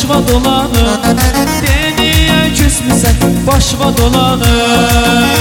başıma dolanır. Deniye küsmüsən başıma dolanır.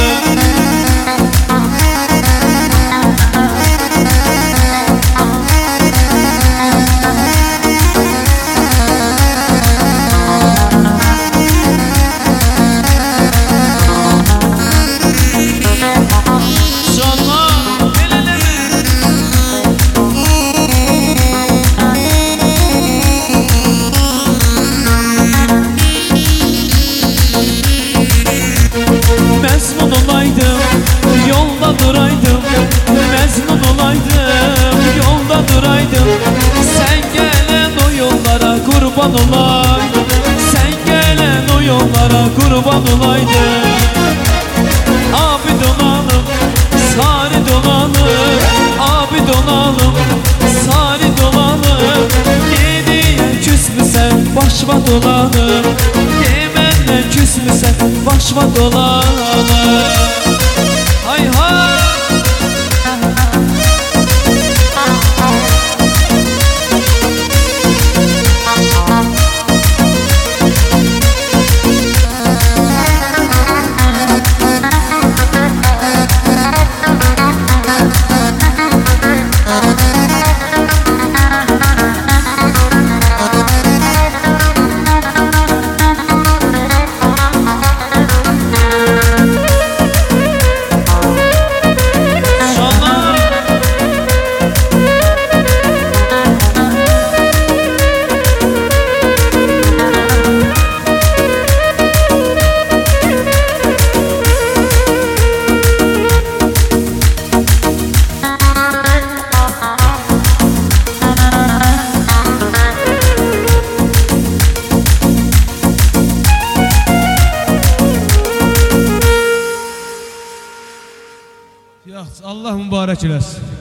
Mezmun olaydım, yolda duraydım. Mezmun olaydım, yolda duraydım. Sen gelen o yollara kurban olaydım. Sen gelen o yollara kurban olaydım. Abi donalım, sari dolanım. Abi donalım, sari dolanım. Yediye küsmüsən başıma dolanım. Yemenle küsmüsən başıma dolanır. Hay hay. Allah mübarək eləsin.